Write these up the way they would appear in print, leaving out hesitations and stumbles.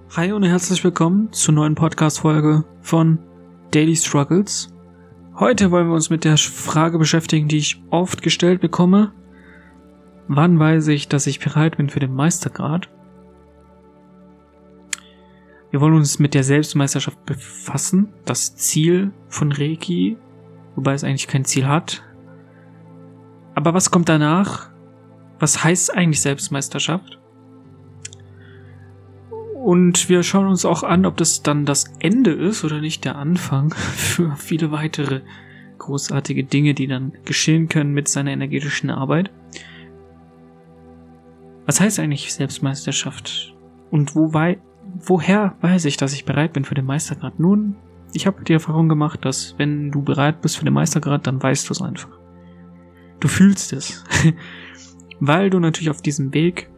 Hi und herzlich willkommen zur neuen Podcast-Folge von Daily Struggles. Heute wollen wir uns mit der Frage beschäftigen, die ich oft gestellt bekomme. Wann weiß ich, dass ich bereit bin für den Meistergrad? Wir wollen uns mit der Selbstmeisterschaft befassen, das Ziel von Reiki, wobei es eigentlich kein Ziel hat. Aber was kommt danach? Was heißt eigentlich Selbstmeisterschaft? Und wir schauen uns auch an, ob das dann das Ende ist oder nicht der Anfang für viele weitere großartige Dinge, die dann geschehen können mit seiner energetischen Arbeit. Was heißt eigentlich Selbstmeisterschaft? Und woher weiß ich, dass ich bereit bin für den Meistergrad? Nun, ich habe die Erfahrung gemacht, dass wenn du bereit bist für den Meistergrad, dann weißt du es einfach. Du fühlst es. Weil du natürlich auf diesem Weg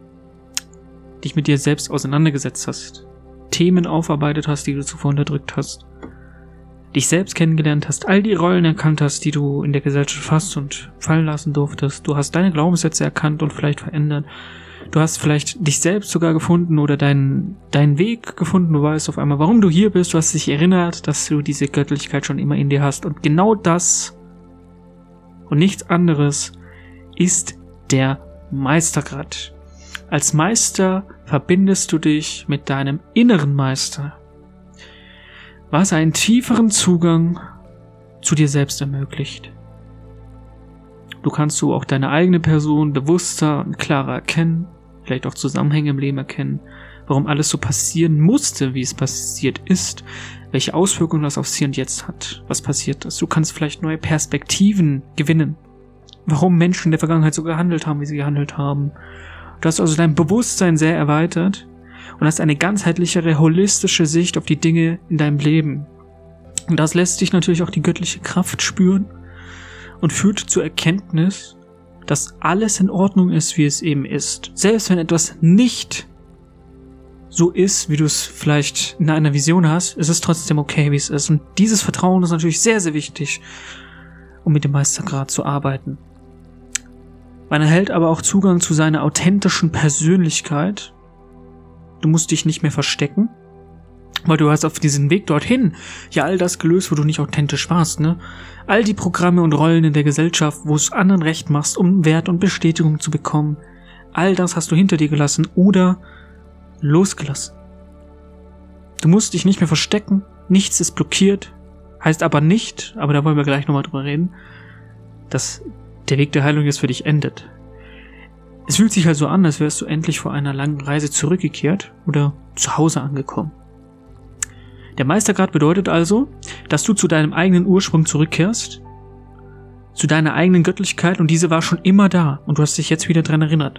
dich mit dir selbst auseinandergesetzt hast, Themen aufarbeitet hast, die du zuvor unterdrückt hast, dich selbst kennengelernt hast, all die Rollen erkannt hast, die du in der Gesellschaft hast und fallen lassen durftest. Du hast deine Glaubenssätze erkannt und vielleicht verändert. Du hast vielleicht dich selbst sogar gefunden oder deinen Weg gefunden. Du weißt auf einmal, warum du hier bist. Du hast dich erinnert, dass du diese Göttlichkeit schon immer in dir hast. Und genau das und nichts anderes ist der Meistergrad. Als Meister verbindest du dich mit deinem inneren Meister, was einen tieferen Zugang zu dir selbst ermöglicht. Du kannst so auch deine eigene Person bewusster und klarer erkennen, vielleicht auch Zusammenhänge im Leben erkennen, warum alles so passieren musste, wie es passiert ist, welche Auswirkungen das aufs Hier und Jetzt hat, was passiert ist. Du kannst vielleicht neue Perspektiven gewinnen, warum Menschen in der Vergangenheit so gehandelt haben, wie sie gehandelt haben. Du hast also dein Bewusstsein sehr erweitert und hast eine ganzheitlichere, holistische Sicht auf die Dinge in deinem Leben. Und das lässt dich natürlich auch die göttliche Kraft spüren und führt zur Erkenntnis, dass alles in Ordnung ist, wie es eben ist. Selbst wenn etwas nicht so ist, wie du es vielleicht in einer Vision hast, ist es trotzdem okay, wie es ist. Und dieses Vertrauen ist natürlich sehr, sehr wichtig, um mit dem Meistergrad zu arbeiten. Man erhält aber auch Zugang zu seiner authentischen Persönlichkeit. Du musst dich nicht mehr verstecken, weil du hast auf diesen Weg dorthin ja all das gelöst, wo du nicht authentisch warst, ne? All die Programme und Rollen in der Gesellschaft, wo es anderen recht machst, um Wert und Bestätigung zu bekommen. All das hast du hinter dir gelassen oder losgelassen. Du musst dich nicht mehr verstecken, nichts ist blockiert, heißt aber nicht, aber da wollen wir gleich nochmal drüber reden, dass der Weg der Heilung jetzt für dich endet. Es fühlt sich also an, als wärst du endlich vor einer langen Reise zurückgekehrt oder zu Hause angekommen. Der Meistergrad bedeutet also, dass du zu deinem eigenen Ursprung zurückkehrst, zu deiner eigenen Göttlichkeit, und diese war schon immer da und du hast dich jetzt wieder dran erinnert.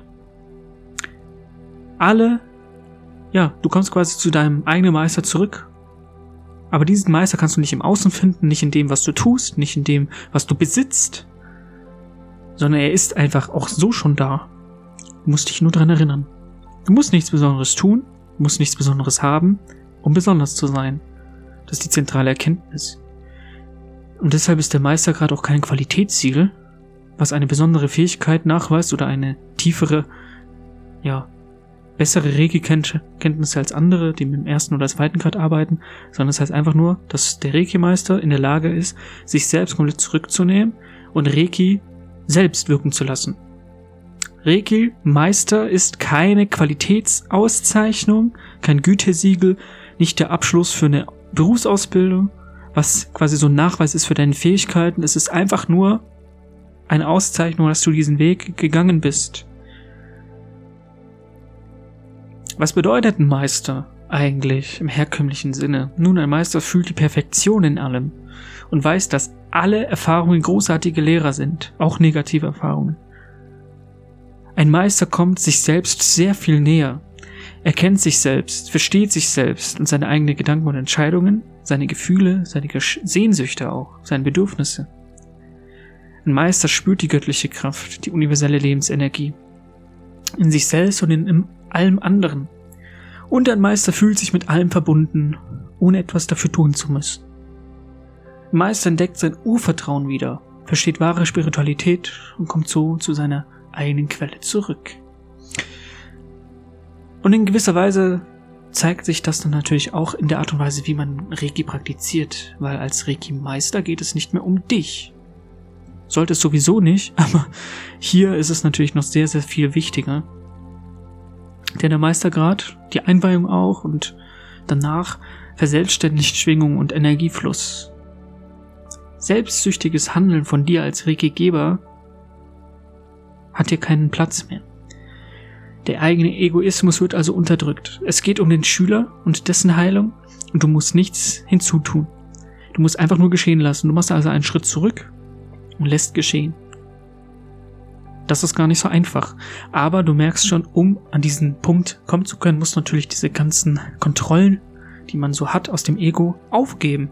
Du kommst quasi zu deinem eigenen Meister zurück, aber diesen Meister kannst du nicht im Außen finden, nicht in dem, was du tust, nicht in dem, was du besitzt, sondern er ist einfach auch so schon da. Du musst dich nur dran erinnern. Du musst nichts Besonderes tun, du musst nichts Besonderes haben, um besonders zu sein. Das ist die zentrale Erkenntnis. Und deshalb ist der Meistergrad auch kein Qualitätssiegel, was eine besondere Fähigkeit nachweist oder eine tiefere, bessere Reiki-Kenntnisse als andere, die mit dem ersten oder zweiten Grad arbeiten, sondern es heißt einfach nur, dass der Reiki-Meister in der Lage ist, sich selbst komplett zurückzunehmen und Reiki selbst wirken zu lassen. Reiki-Meister ist keine Qualitätsauszeichnung, kein Gütesiegel, nicht der Abschluss für eine Berufsausbildung, was quasi so ein Nachweis ist für deine Fähigkeiten. Es ist einfach nur eine Auszeichnung, dass du diesen Weg gegangen bist. Was bedeutet ein Meister eigentlich im herkömmlichen Sinne? Nun, ein Meister fühlt die Perfektion in allem und weiß, dass alle Erfahrungen großartige Lehrer sind, auch negative Erfahrungen. Ein Meister kommt sich selbst sehr viel näher. Er kennt sich selbst, versteht sich selbst und seine eigenen Gedanken und Entscheidungen, seine Gefühle, seine Sehnsüchte auch, seine Bedürfnisse. Ein Meister spürt die göttliche Kraft, die universelle Lebensenergie in sich selbst und in allem anderen. Und ein Meister fühlt sich mit allem verbunden, ohne etwas dafür tun zu müssen. Ein Meister entdeckt sein Urvertrauen wieder, versteht wahre Spiritualität und kommt so zu seiner eigenen Quelle zurück. Und in gewisser Weise zeigt sich das dann natürlich auch in der Art und Weise, wie man Reiki praktiziert, weil als Reiki-Meister geht es nicht mehr um dich. Sollte es sowieso nicht, aber hier ist es natürlich noch sehr, sehr viel wichtiger. Denn der Meistergrad, die Einweihung auch und danach verselbstständigt Schwingung und Energiefluss. Selbstsüchtiges Handeln von dir als Reiki-Geber hat hier keinen Platz mehr. Der eigene Egoismus wird also unterdrückt. Es geht um den Schüler und dessen Heilung und du musst nichts hinzutun. Du musst einfach nur geschehen lassen. Du machst also einen Schritt zurück und lässt geschehen. Das ist gar nicht so einfach. Aber du merkst schon, um an diesen Punkt kommen zu können, musst du natürlich diese ganzen Kontrollen, die man so hat aus dem Ego, aufgeben.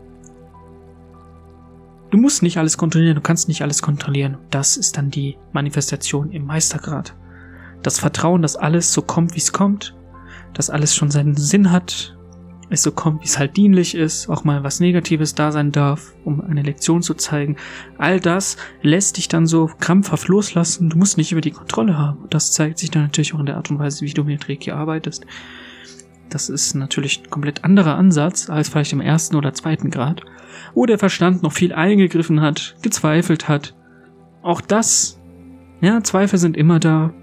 Du musst nicht alles kontrollieren, du kannst nicht alles kontrollieren. Das ist dann die Manifestation im Meistergrad. Das Vertrauen, dass alles so kommt, wie es kommt, dass alles schon seinen Sinn hat, es so kommt, wie es halt dienlich ist, auch mal was Negatives da sein darf, um eine Lektion zu zeigen. All das lässt dich dann so krampfhaft loslassen. Du musst nicht über die Kontrolle haben. Das zeigt sich dann natürlich auch in der Art und Weise, wie du mit Reiki arbeitest. Das ist natürlich ein komplett anderer Ansatz als vielleicht im 1. oder 2. Grad, wo der Verstand noch viel eingegriffen hat, gezweifelt hat. Auch das, ja, Zweifel sind immer da.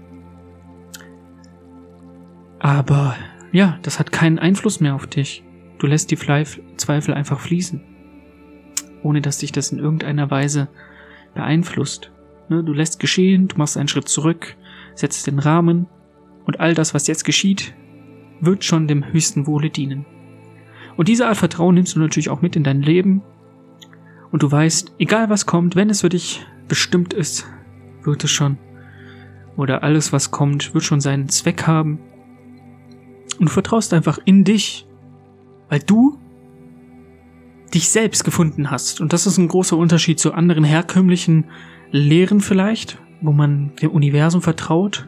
Aber ja, das hat keinen Einfluss mehr auf dich. Du lässt die Zweifel einfach fließen, ohne dass dich das in irgendeiner Weise beeinflusst. Du lässt geschehen, du machst einen Schritt zurück, setzt den Rahmen und all das, was jetzt geschieht, wird schon dem höchsten Wohle dienen. Und diese Art Vertrauen nimmst du natürlich auch mit in dein Leben und du weißt, egal was kommt, wenn es für dich bestimmt ist, wird es schon. Oder alles, was kommt, wird schon seinen Zweck haben. Und du vertraust einfach in dich, weil du dich selbst gefunden hast. Und das ist ein großer Unterschied zu anderen herkömmlichen Lehren vielleicht, wo man dem Universum vertraut,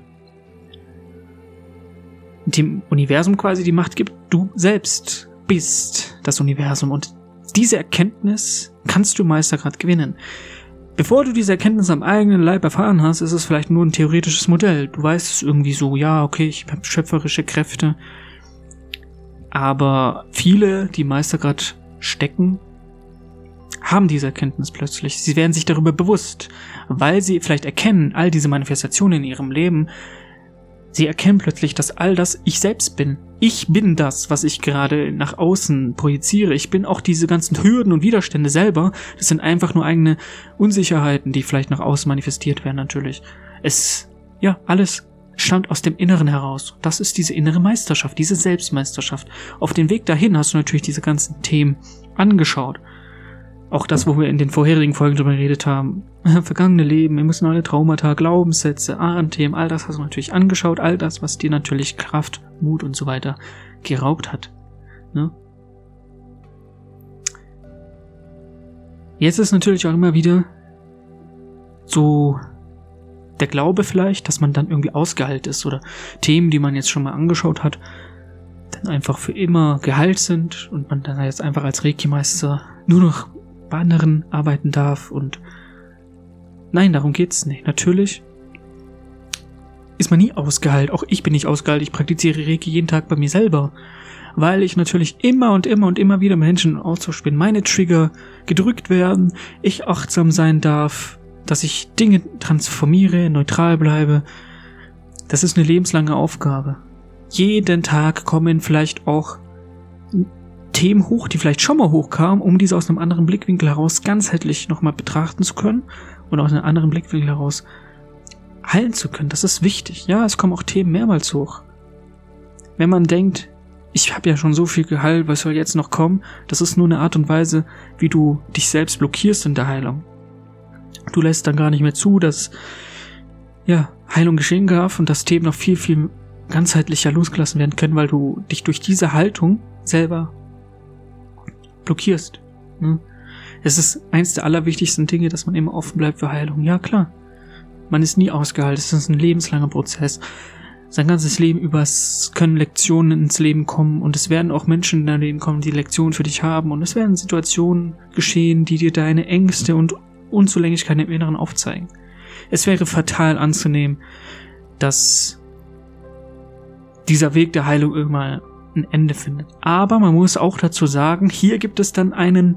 dem Universum quasi die Macht gibt. Du selbst bist das Universum und diese Erkenntnis kannst du im Meistergrad gewinnen. Bevor du diese Erkenntnis am eigenen Leib erfahren hast, ist es vielleicht nur ein theoretisches Modell. Du weißt es irgendwie so, ja, okay, ich habe schöpferische Kräfte. Aber viele, die Meistergrad stecken, haben diese Erkenntnis plötzlich. Sie werden sich darüber bewusst, weil sie vielleicht erkennen, all diese Manifestationen in ihrem Leben, sie erkennen plötzlich, dass all das ich selbst bin. Ich bin das, was ich gerade nach außen projiziere. Ich bin auch diese ganzen Hürden und Widerstände selber. Das sind einfach nur eigene Unsicherheiten, die vielleicht nach außen manifestiert werden natürlich. Alles stammt aus dem Inneren heraus. Das ist diese innere Meisterschaft, diese Selbstmeisterschaft. Auf dem Weg dahin hast du natürlich diese ganzen Themen angeschaut. Auch das, wo wir in den vorherigen Folgen drüber geredet haben. Vergangene Leben, emotionale Traumata, Glaubenssätze, Ahnenthemen, all das hast du natürlich angeschaut. All das, was dir natürlich Kraft, Mut und so weiter geraubt hat. Ne? Jetzt ist natürlich auch immer wieder so der Glaube vielleicht, dass man dann irgendwie ausgeheilt ist oder Themen, die man jetzt schon mal angeschaut hat, dann einfach für immer geheilt sind und man dann jetzt einfach als Reiki-Meister nur noch bei anderen arbeiten darf und nein, darum geht's nicht. Natürlich ist man nie ausgeheilt. Auch ich bin nicht ausgeheilt. Ich praktiziere Reiki jeden Tag bei mir selber, weil ich natürlich immer und immer wieder mit Menschen im Austausch bin. Meine Trigger gedrückt werden, ich achtsam sein darf, dass ich Dinge transformiere, neutral bleibe. Das ist eine lebenslange Aufgabe. Jeden Tag kommen vielleicht auch Themen hoch, die vielleicht schon mal hochkamen, um diese aus einem anderen Blickwinkel heraus ganzheitlich nochmal betrachten zu können und aus einem anderen Blickwinkel heraus heilen zu können. Das ist wichtig. Ja, es kommen auch Themen mehrmals hoch. Wenn man denkt, ich habe ja schon so viel geheilt, was soll jetzt noch kommen? Das ist nur eine Art und Weise, wie du dich selbst blockierst in der Heilung. Du lässt dann gar nicht mehr zu, dass Heilung geschehen darf und dass Themen noch viel, viel ganzheitlicher losgelassen werden können, weil du dich durch diese Haltung selber blockierst. Es ist eins der allerwichtigsten Dinge, dass man immer offen bleibt für Heilung. Ja, klar. Man ist nie ausgeheilt. Es ist ein lebenslanger Prozess. Sein ganzes Leben über können Lektionen ins Leben kommen und es werden auch Menschen in dein Leben kommen, die Lektionen für dich haben und es werden Situationen geschehen, die dir deine Ängste und Unzulänglichkeiten im Inneren aufzeigen. Es wäre fatal anzunehmen, dass dieser Weg der Heilung irgendwann ein Ende findet. Aber man muss auch dazu sagen, hier gibt es dann ein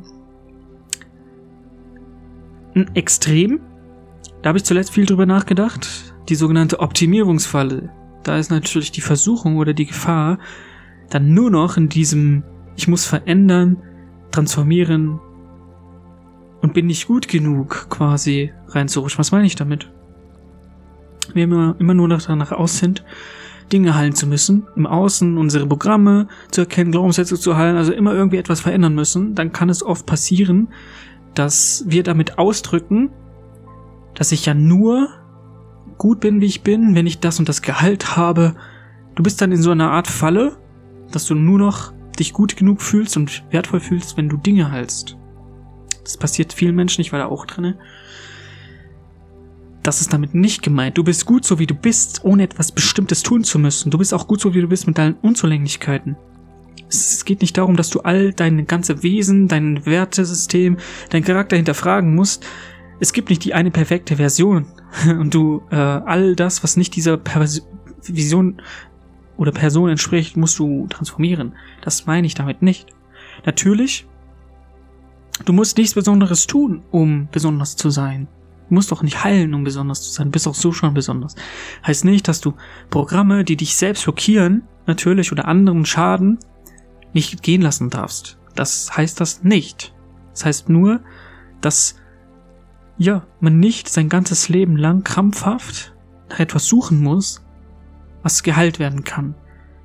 Extrem. Da habe ich zuletzt viel drüber nachgedacht. Die sogenannte Optimierungsfalle. Da ist natürlich die Versuchung oder die Gefahr, dann nur noch in diesem ich muss verändern, transformieren und bin nicht gut genug quasi reinzurutschen. Was meine ich damit? Wir immer nur danach aus sind, Dinge heilen zu müssen, im Außen unsere Programme zu erkennen, Glaubenssätze zu heilen, also immer irgendwie etwas verändern müssen, dann kann es oft passieren, dass wir damit ausdrücken, dass ich ja nur gut bin, wie ich bin, wenn ich das und das Gehalt habe. Du bist dann in so einer Art Falle, dass du nur noch dich gut genug fühlst und wertvoll fühlst, wenn du Dinge heilst. Das passiert vielen Menschen, ich war da auch drin. Das ist damit nicht gemeint. Du bist gut so, wie du bist, ohne etwas Bestimmtes tun zu müssen. Du bist auch gut so, wie du bist, mit deinen Unzulänglichkeiten. Es geht nicht darum, dass du all dein ganze Wesen, dein Wertesystem, dein Charakter hinterfragen musst. Es gibt nicht die eine perfekte Version. Und du all das, was nicht dieser Vision oder Person entspricht, musst du transformieren. Das meine ich damit nicht. Natürlich, du musst nichts Besonderes tun, um besonders zu sein. Du musst doch nicht heilen, um besonders zu sein. Du bist auch so schon besonders. Heißt nicht, dass du Programme, die dich selbst blockieren, natürlich, oder anderen schaden, nicht gehen lassen darfst. Das heißt das nicht. Das heißt nur, dass man nicht sein ganzes Leben lang krampfhaft nach etwas suchen muss, was geheilt werden kann.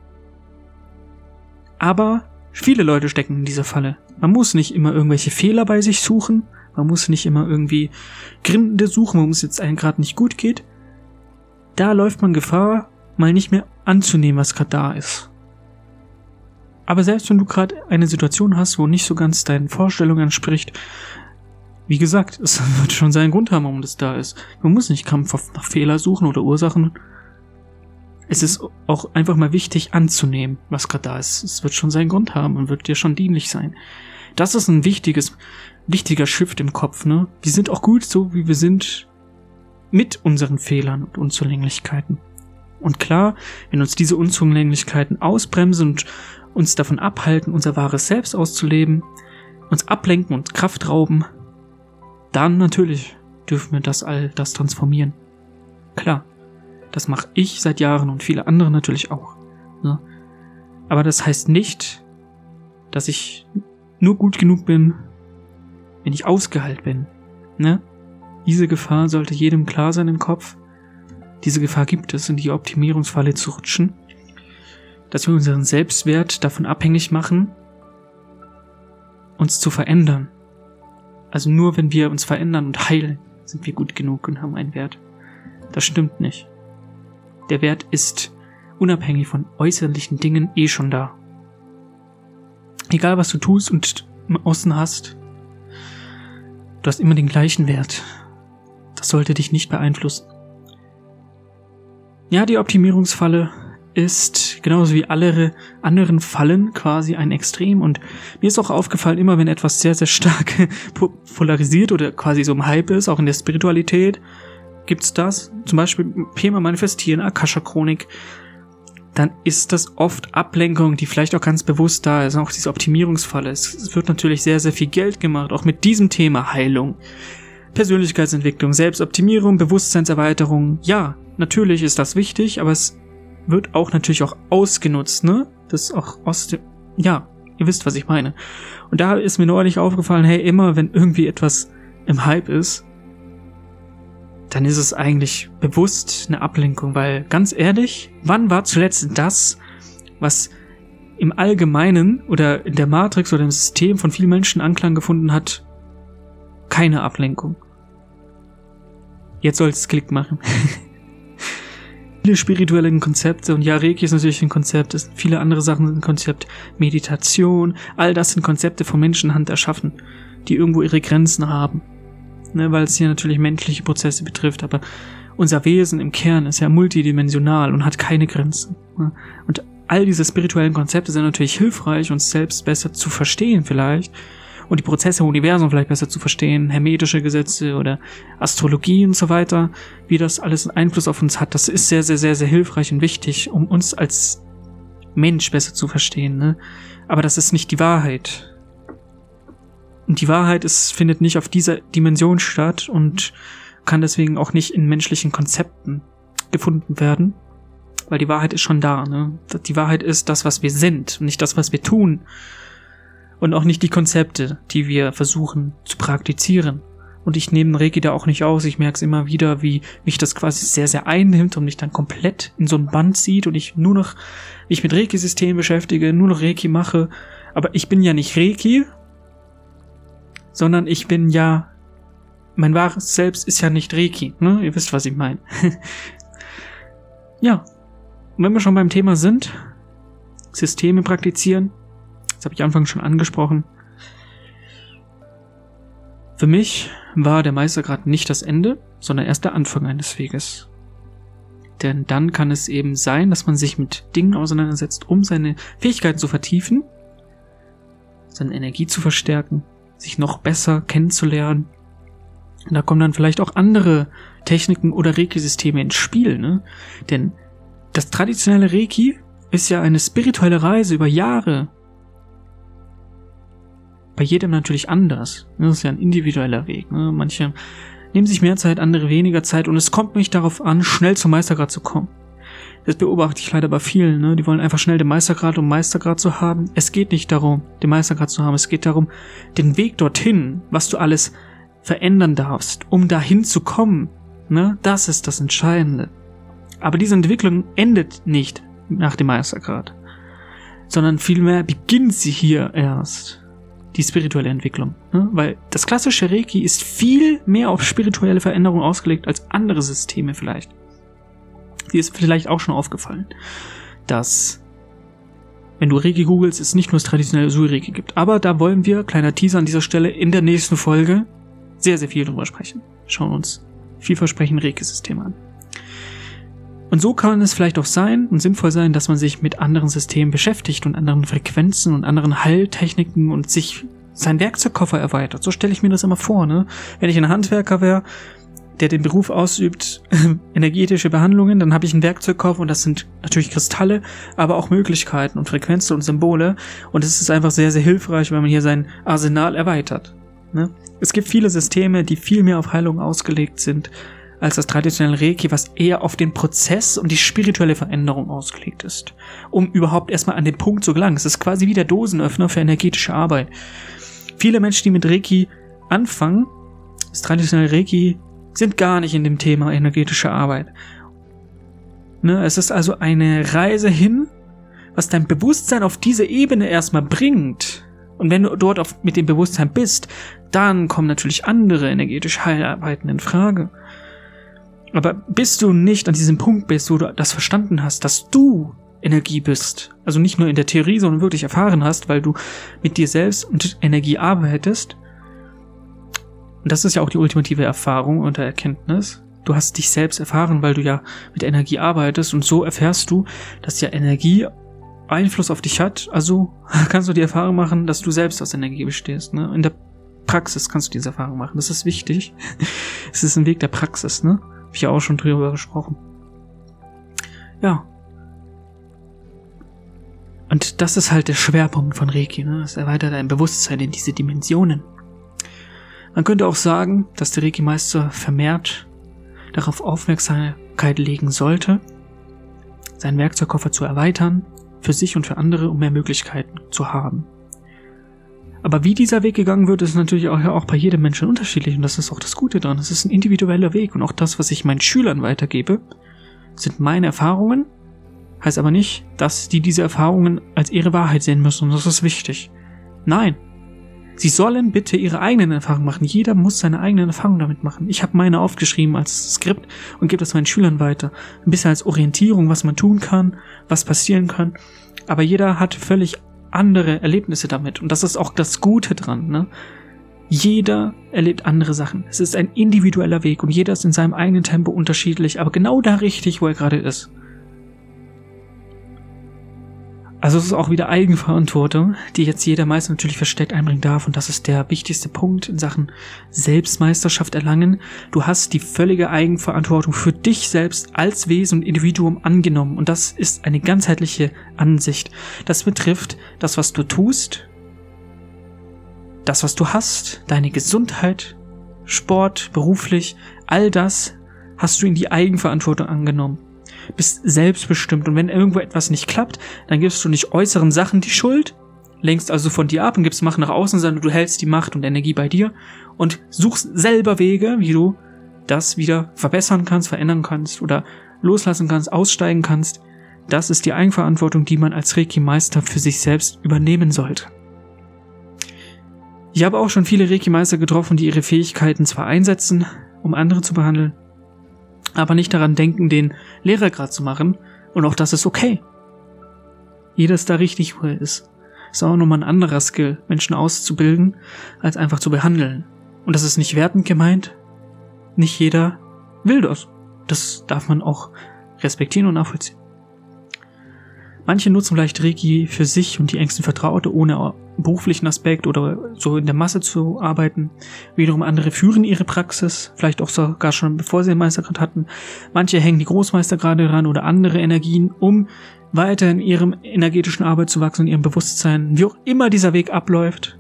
Aber viele Leute stecken in dieser Falle. Man muss nicht immer irgendwelche Fehler bei sich suchen, man muss nicht immer irgendwie Gründe suchen, warum es jetzt einem gerade nicht gut geht. Da läuft man Gefahr, mal nicht mehr anzunehmen, was gerade da ist. Aber selbst wenn du gerade eine Situation hast, wo nicht so ganz deinen Vorstellungen entspricht, wie gesagt, es wird schon seinen Grund haben, warum das da ist. Man muss nicht krampfhaft nach Fehler suchen oder Ursachen. Es ist auch einfach mal wichtig anzunehmen, was gerade da ist. Es wird schon seinen Grund haben und wird dir schon dienlich sein. Das ist ein wichtiger Shift im Kopf, ne? Wir sind auch gut so, wie wir sind, mit unseren Fehlern und Unzulänglichkeiten. Und klar, wenn uns diese Unzulänglichkeiten ausbremsen und uns davon abhalten, unser wahres Selbst auszuleben, uns ablenken und Kraft rauben, dann natürlich dürfen wir all das transformieren. Klar, das mache ich seit Jahren und viele andere natürlich auch. Ne? Aber das heißt nicht, dass ich nur gut genug bin, wenn ich ausgeheilt bin. Ne? Diese Gefahr sollte jedem klar sein im Kopf. Diese Gefahr gibt es, in die Optimierungsfalle zu rutschen, dass wir unseren Selbstwert davon abhängig machen, uns zu verändern. Also nur wenn wir uns verändern und heilen, sind wir gut genug und haben einen Wert. Das stimmt nicht. Der Wert ist unabhängig von äußerlichen Dingen schon da. Egal was du tust und im Außen hast, du hast immer den gleichen Wert. Das sollte dich nicht beeinflussen. Ja, die Optimierungsfalle ist genauso wie alle anderen Fallen quasi ein Extrem, und mir ist auch aufgefallen, immer wenn etwas sehr, sehr stark polarisiert oder quasi so im Hype ist, auch in der Spiritualität, gibt's das, zum Beispiel Thema Manifestieren, Akasha-Chronik, dann ist das oft Ablenkung, die vielleicht auch ganz bewusst da ist, auch diese Optimierungsfalle. Es wird natürlich sehr, sehr viel Geld gemacht, auch mit diesem Thema Heilung, Persönlichkeitsentwicklung, Selbstoptimierung, Bewusstseinserweiterung. Ja, natürlich ist das wichtig, aber es wird auch natürlich auch ausgenutzt, ne? Das auch ihr wisst, was ich meine. Und da ist mir neulich aufgefallen, hey, immer wenn irgendwie etwas im Hype ist, dann ist es eigentlich bewusst eine Ablenkung, weil ganz ehrlich, wann war zuletzt das, was im Allgemeinen oder in der Matrix oder im System von vielen Menschen Anklang gefunden hat, keine Ablenkung? Jetzt soll es Klick machen. Viele spirituelle Konzepte, und ja, Reiki ist natürlich ein Konzept, viele andere Sachen sind ein Konzept, Meditation, all das sind Konzepte von Menschenhand erschaffen, die irgendwo ihre Grenzen haben. Ne, weil es hier natürlich menschliche Prozesse betrifft, aber unser Wesen im Kern ist ja multidimensional und hat keine Grenzen. Ne? Und all diese spirituellen Konzepte sind natürlich hilfreich, uns selbst besser zu verstehen vielleicht und die Prozesse im Universum vielleicht besser zu verstehen, hermetische Gesetze oder Astrologie und so weiter, wie das alles einen Einfluss auf uns hat. Das ist sehr, sehr, sehr, sehr hilfreich und wichtig, um uns als Mensch besser zu verstehen, ne? Aber das ist nicht die Wahrheit. Und die Wahrheit findet nicht auf dieser Dimension statt und kann deswegen auch nicht in menschlichen Konzepten gefunden werden, weil die Wahrheit ist schon da, ne? Die Wahrheit ist das, was wir sind und nicht das, was wir tun. Und auch nicht die Konzepte, die wir versuchen zu praktizieren. Und ich nehme Reiki da auch nicht aus. Ich merke es immer wieder, wie mich das quasi sehr, sehr einnimmt und mich dann komplett in so ein Band zieht und ich nur noch mich mit Reiki-Systemen beschäftige, nur noch Reiki mache. Aber ich bin ja nicht Reiki, sondern ich bin ja, mein wahres Selbst ist ja nicht Reiki, ne? Ihr wisst, was ich meine. Ja, und wenn wir schon beim Thema sind, Systeme praktizieren, das habe ich anfangs schon angesprochen. Für mich war der Meistergrad nicht das Ende, sondern erst der Anfang eines Weges. Denn dann kann es eben sein, dass man sich mit Dingen auseinandersetzt, um seine Fähigkeiten zu vertiefen, seine Energie zu verstärken, sich noch besser kennenzulernen. Und da kommen dann vielleicht auch andere Techniken oder Reiki-Systeme ins Spiel, ne? Denn das traditionelle Reiki ist ja eine spirituelle Reise über Jahre. Bei jedem natürlich anders. Das ist ja ein individueller Weg, ne? Manche nehmen sich mehr Zeit, andere weniger Zeit und es kommt nicht darauf an, schnell zum Meistergrad zu kommen. Das beobachte ich leider bei vielen, ne? Die wollen einfach schnell den Meistergrad, um Meistergrad zu haben. Es geht nicht darum, den Meistergrad zu haben. Es geht darum, den Weg dorthin, was du alles verändern darfst, um dahin zu kommen. Ne? Das ist das Entscheidende. Aber diese Entwicklung endet nicht nach dem Meistergrad, sondern vielmehr beginnt sie hier erst. Die spirituelle Entwicklung. Ne? Weil das klassische Reiki ist viel mehr auf spirituelle Veränderung ausgelegt als andere Systeme vielleicht. Dir ist vielleicht auch schon aufgefallen, dass, wenn du Reiki googelst, es nicht nur das traditionelle Sui-Reiki gibt. Aber da wollen wir, kleiner Teaser an dieser Stelle, in der nächsten Folge sehr, sehr viel drüber sprechen. Schauen uns vielversprechende Reiki-Systeme an. Und so kann es vielleicht auch sein und sinnvoll sein, dass man sich mit anderen Systemen beschäftigt und anderen Frequenzen und anderen Heiltechniken und sich seinen Werkzeugkoffer erweitert. So stelle ich mir das immer vor, ne? Wenn ich ein Handwerker wäre, der den Beruf ausübt, energetische Behandlungen, dann habe ich einen Werkzeugkoffer und das sind natürlich Kristalle, aber auch Möglichkeiten und Frequenzen und Symbole. Und es ist einfach sehr, sehr hilfreich, wenn man hier sein Arsenal erweitert. Ne? Es gibt viele Systeme, die viel mehr auf Heilung ausgelegt sind, als das traditionelle Reiki, was eher auf den Prozess und die spirituelle Veränderung ausgelegt ist, um überhaupt erstmal an den Punkt zu gelangen. Es ist quasi wie der Dosenöffner für energetische Arbeit. Viele Menschen, die mit Reiki anfangen, das traditionelle Reiki, sind gar nicht in dem Thema energetische Arbeit. Ne, es ist also eine Reise hin, was dein Bewusstsein auf diese Ebene erstmal bringt. Und wenn du dort mit dem Bewusstsein bist, dann kommen natürlich andere energetische Heilarbeiten in Frage. Aber bis du nicht an diesem Punkt bist, wo du das verstanden hast, dass du Energie bist, also nicht nur in der Theorie, sondern wirklich erfahren hast, weil du mit dir selbst und Energie arbeitest, und das ist ja auch die ultimative Erfahrung und Erkenntnis, du hast dich selbst erfahren, weil du ja mit Energie arbeitest und so erfährst du, dass ja Energie Einfluss auf dich hat, also kannst du die Erfahrung machen, dass du selbst aus Energie bestehst, ne? In der Praxis kannst du diese Erfahrung machen, das ist wichtig. Es ist ein Weg der Praxis, ne? Hab ich ja auch schon drüber gesprochen. Ja. Und das ist halt der Schwerpunkt von Reiki, ne? Es erweitert dein Bewusstsein in diese Dimensionen. Man könnte auch sagen, dass der Reiki-Meister vermehrt darauf Aufmerksamkeit legen sollte, seinen Werkzeugkoffer zu erweitern, für sich und für andere, um mehr Möglichkeiten zu haben. Aber wie dieser Weg gegangen wird, ist natürlich auch bei jedem Menschen unterschiedlich und das ist auch das Gute daran. Es ist ein individueller Weg und auch das, was ich meinen Schülern weitergebe, sind meine Erfahrungen, heißt aber nicht, dass die diese Erfahrungen als ihre Wahrheit sehen müssen und das ist wichtig. Nein. Sie sollen bitte ihre eigenen Erfahrungen machen. Jeder muss seine eigenen Erfahrungen damit machen. Ich habe meine aufgeschrieben als Skript und gebe das meinen Schülern weiter. Ein bisschen als Orientierung, was man tun kann, was passieren kann. Aber jeder hat völlig andere Erlebnisse damit. Und das ist auch das Gute dran, ne? Jeder erlebt andere Sachen. Es ist ein individueller Weg und jeder ist in seinem eigenen Tempo unterschiedlich, aber genau da richtig, wo er gerade ist. Also es ist auch wieder Eigenverantwortung, die jetzt jeder Meister natürlich versteckt einbringen darf. Und das ist der wichtigste Punkt in Sachen Selbstmeisterschaft erlangen. Du hast die völlige Eigenverantwortung für dich selbst als Wesen und Individuum angenommen. Und das ist eine ganzheitliche Ansicht. Das betrifft das, was du tust, das, was du hast, deine Gesundheit, Sport, beruflich, all das hast du in die Eigenverantwortung angenommen. Bist selbstbestimmt, und wenn irgendwo etwas nicht klappt, dann gibst du nicht äußeren Sachen die Schuld, lenkst also von dir ab und gibst Macht nach außen, sondern du hältst die Macht und Energie bei dir und suchst selber Wege, wie du das wieder verbessern kannst, verändern kannst oder loslassen kannst, aussteigen kannst. Das ist die Eigenverantwortung, die man als Reiki-Meister für sich selbst übernehmen sollte. Ich habe auch schon viele Reiki-Meister getroffen, die ihre Fähigkeiten zwar einsetzen, um andere zu behandeln, aber nicht daran denken, den Lehrergrad zu machen. Und auch das ist okay. Jeder ist da richtig, wo er ist. Ist auch nochmal ein anderer Skill, Menschen auszubilden, als einfach zu behandeln. Und das ist nicht wertend gemeint. Nicht jeder will das. Das darf man auch respektieren und nachvollziehen. Manche nutzen vielleicht Reiki für sich und die engsten Vertraute, ohne beruflichen Aspekt oder so in der Masse zu arbeiten. Wiederum andere führen ihre Praxis, vielleicht auch sogar schon bevor sie den Meistergrad hatten. Manche hängen die Großmeistergrade ran oder andere Energien, um weiter in ihrem energetischen Arbeit zu wachsen, in ihrem Bewusstsein. Wie auch immer dieser Weg abläuft,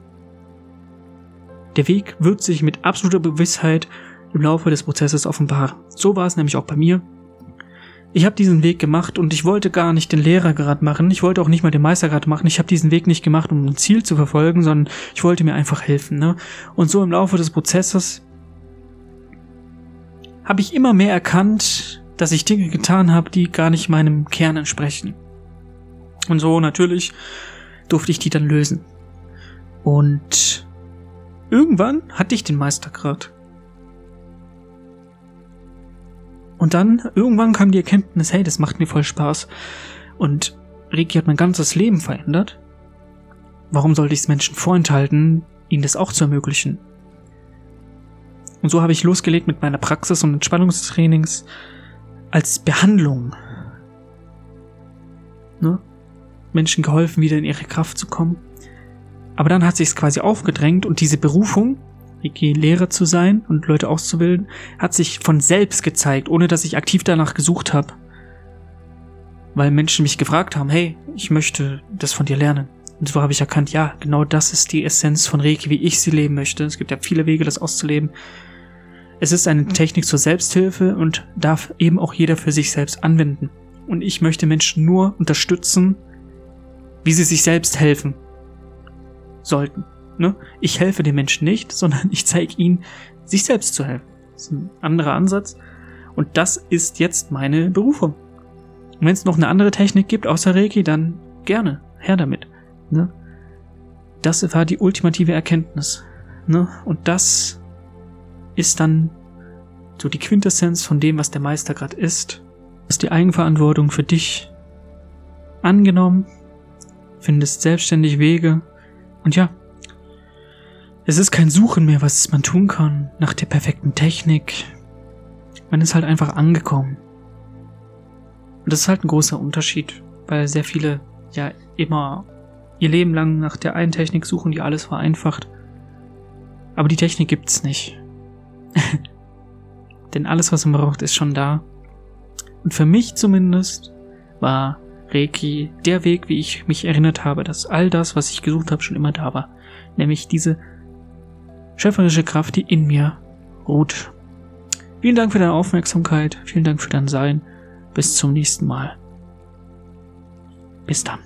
der Weg wird sich mit absoluter Gewissheit im Laufe des Prozesses offenbaren. So war es nämlich auch bei mir. Ich habe diesen Weg gemacht und ich wollte gar nicht den Lehrergrad machen. Ich wollte auch nicht mal den Meistergrad machen. Ich habe diesen Weg nicht gemacht, um ein Ziel zu verfolgen, sondern ich wollte mir einfach helfen. Ne? Und so im Laufe des Prozesses habe ich immer mehr erkannt, dass ich Dinge getan habe, die gar nicht meinem Kern entsprechen. Und so natürlich durfte ich die dann lösen. Und irgendwann hatte ich den Meistergrad. Und dann, irgendwann kam die Erkenntnis, hey, das macht mir voll Spaß. Und Reiki hat mein ganzes Leben verändert. Warum sollte ich es Menschen vorenthalten, ihnen das auch zu ermöglichen? Und so habe ich losgelegt mit meiner Praxis und Entspannungstrainings als Behandlung. Ne? Menschen geholfen, wieder in ihre Kraft zu kommen. Aber dann hat sich es quasi aufgedrängt und diese Berufung, Reiki-Lehrer zu sein und Leute auszubilden, hat sich von selbst gezeigt, ohne dass ich aktiv danach gesucht habe. Weil Menschen mich gefragt haben, hey, ich möchte das von dir lernen. Und so habe ich erkannt, ja, genau das ist die Essenz von Reiki, wie ich sie leben möchte. Es gibt ja viele Wege, das auszuleben. Es ist eine Technik zur Selbsthilfe und darf eben auch jeder für sich selbst anwenden. Und ich möchte Menschen nur unterstützen, wie sie sich selbst helfen sollten. Ne? Ich helfe den Menschen nicht, sondern ich zeige ihnen, sich selbst zu helfen. Das ist ein anderer Ansatz. Und das ist jetzt meine Berufung. Und wenn es noch eine andere Technik gibt, außer Reiki, dann gerne, her damit. Ne? Das war die ultimative Erkenntnis. Ne? Und das ist dann so die Quintessenz von dem, was der Meistergrad ist. Du hast die Eigenverantwortung für dich angenommen, findest selbstständig Wege und ja, es ist kein Suchen mehr, was man tun kann nach der perfekten Technik. Man ist halt einfach angekommen. Und das ist halt ein großer Unterschied, weil sehr viele ja immer ihr Leben lang nach der einen Technik suchen, die alles vereinfacht. Aber die Technik gibt's nicht. Denn alles, was man braucht, ist schon da. Und für mich zumindest war Reiki der Weg, wie ich mich erinnert habe, dass all das, was ich gesucht habe, schon immer da war. Nämlich diese schöpferische Kraft, die in mir ruht. Vielen Dank für deine Aufmerksamkeit, vielen Dank für dein Sein. Bis zum nächsten Mal. Bis dann.